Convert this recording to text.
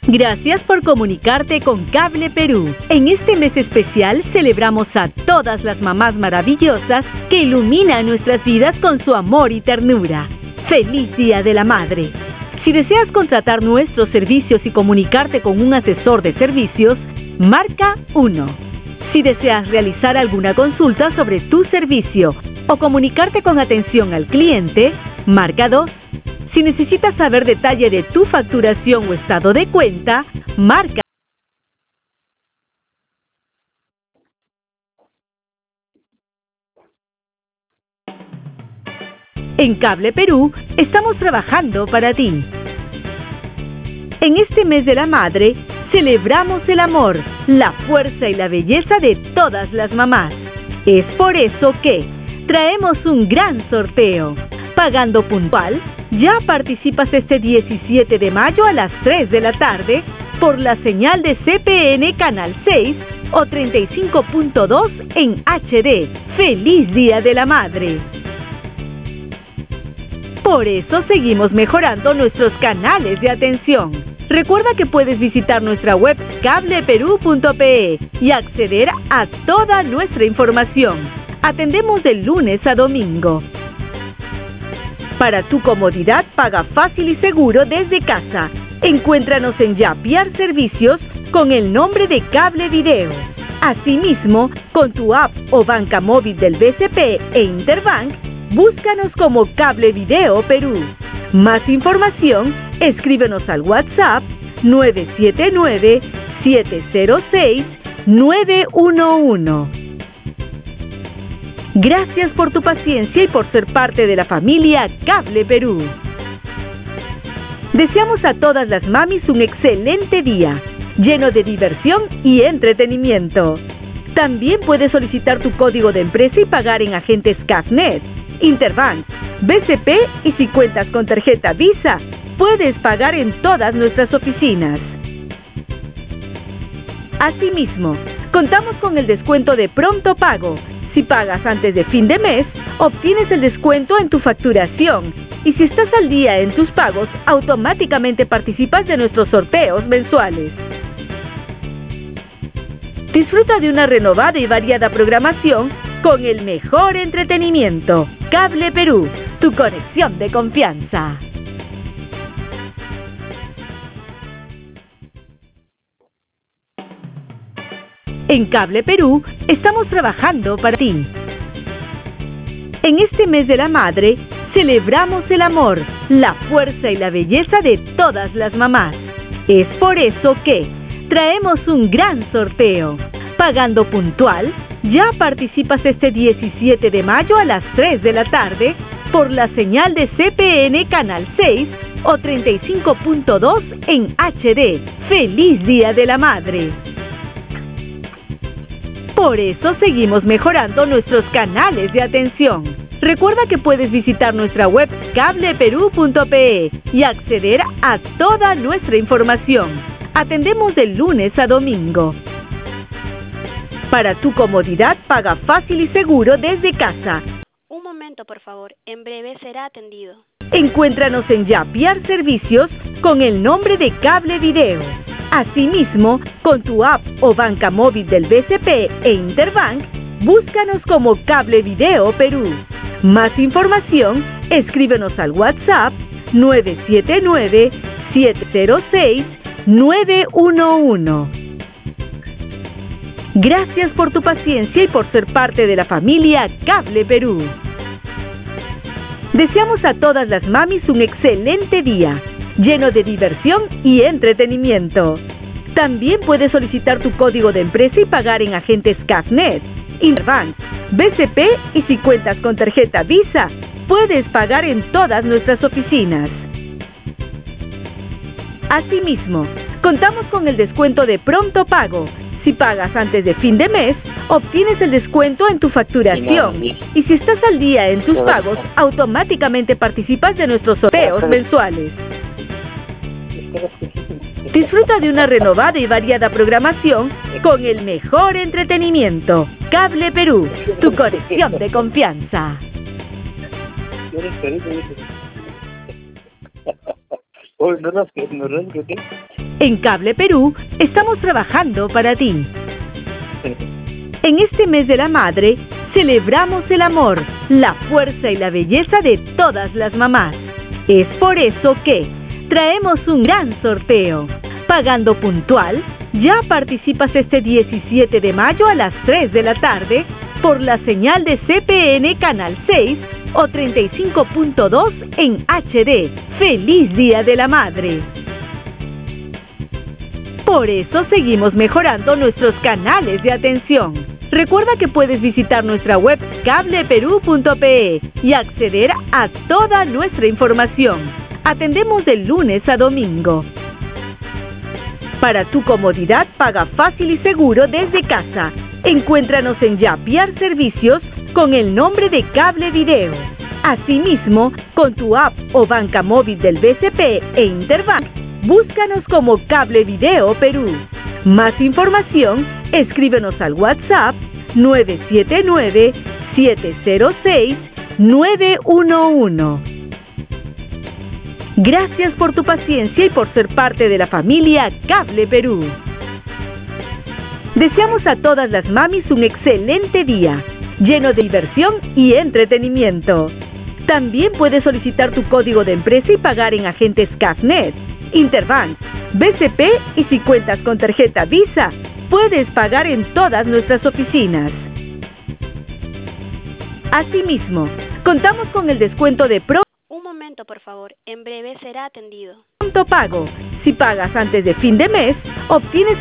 Gracias por comunicarte con Cable Perú. En este mes especial celebramos a todas las mamás maravillosas que iluminan nuestras vidas con su amor y ternura. ¡Feliz Día de la Madre! Si deseas contratar nuestros servicios y comunicarte con un asesor de servicios, marca 1. Si deseas realizar alguna consulta sobre tu servicio o comunicarte con atención al cliente, marca 2. Si necesitas saber detalle de tu facturación o estado de cuenta, marca. En Cable Perú estamos trabajando para ti. En este mes de la madre, celebramos el amor, la fuerza y la belleza de todas las mamás. Es por eso que traemos un gran sorteo. Pagando puntual, ya participas este 17 de mayo a las 3 de la tarde por la señal de CPN Canal 6 o 35.2 en HD. ¡Feliz Día de la Madre! Por eso seguimos mejorando nuestros canales de atención. Recuerda que puedes visitar nuestra web cableperú.pe y acceder a toda nuestra información. Atendemos de lunes a domingo. Para tu comodidad, paga fácil y seguro desde casa. Encuéntranos en Yapiar Servicios con el nombre de Cable Video. Asimismo, con tu app o banca móvil del BCP e Interbank, búscanos como Cable Video Perú. Más información, escríbenos al WhatsApp 979-706-911. Gracias por tu paciencia y por ser parte de la familia Cable Perú. Deseamos a todas las mamis un excelente día, lleno de diversión y entretenimiento. También puedes solicitar tu código de empresa y pagar en agentes CAFNet, Interbank, BCP y si cuentas con tarjeta Visa, puedes pagar en todas nuestras oficinas. Asimismo, contamos con el descuento de pronto pago. Si pagas antes de fin de mes, obtienes el descuento en tu facturación. Y si estás al día en tus pagos, automáticamente participas de nuestros sorteos mensuales. Disfruta de una renovada y variada programación con el mejor entretenimiento. Cable Perú, tu conexión de confianza. En Cable Perú estamos trabajando para ti. En este mes de la madre, celebramos el amor, la fuerza y la belleza de todas las mamás. Es por eso que traemos un gran sorteo. Pagando puntual, ya participas este 17 de mayo a las 3 de la tarde por la señal de CPN Canal 6 o 35.2 en HD. ¡Feliz Día de la Madre! Por eso seguimos mejorando nuestros canales de atención. Recuerda que puedes visitar nuestra web cableperú.pe y acceder a toda nuestra información. Atendemos de lunes a domingo. Para tu comodidad, paga fácil y seguro desde casa. Un momento, por favor. En breve será atendido. Encuéntranos en Yapiar Servicios con el nombre de Cable Video. Asimismo, con tu app o banca móvil del BCP e Interbank, búscanos como Cable Video Perú. Más información, escríbenos al WhatsApp 979-706-911. Gracias por tu paciencia y por ser parte de la familia Cable Perú. Deseamos a todas las mamis un excelente día, lleno de diversión y entretenimiento. También puedes solicitar tu código de empresa y pagar en agentes CAFNet, Interbank, BCP y si cuentas con tarjeta Visa, puedes pagar en todas nuestras oficinas. Asimismo, contamos con el descuento de pronto pago. Si pagas antes de fin de mes, obtienes el descuento en tu facturación. Y si estás al día en tus pagos, automáticamente participas de nuestros sorteos mensuales. Disfruta de una renovada y variada programación con el mejor entretenimiento. Cable Perú, tu conexión de confianza. Oye, no nos En Cable Perú estamos trabajando para ti. En este mes de la madre, celebramos el amor, la fuerza y la belleza de todas las mamás. Es por eso que traemos un gran sorteo. Pagando puntual, ya participas este 17 de mayo a las 3 de la tarde por la señal de CPN Canal 6 o 35.2 en HD. ¡Feliz Día de la Madre! Por eso seguimos mejorando nuestros canales de atención. Recuerda que puedes visitar nuestra web cableperú.pe y acceder a toda nuestra información. Atendemos de lunes a domingo. Para tu comodidad, paga fácil y seguro desde casa. Encuéntranos en Yapiar Servicios con el nombre de Cable Video. Asimismo, con tu app o banca móvil del BCP e Interbank, búscanos como Cable Video Perú. Más información, escríbenos al WhatsApp 979-706-911. Gracias por tu paciencia y por ser parte de la familia Cable Perú. Deseamos a todas las mamis un excelente día, lleno de diversión y entretenimiento. También puedes solicitar tu código de empresa y pagar en agentes Cafnet, Interbank, BCP y si cuentas con tarjeta Visa, puedes pagar en todas nuestras oficinas. Asimismo, contamos con el descuento de Un momento, por favor. En breve será atendido. Pronto Pago. Si pagas antes de fin de mes, obtienes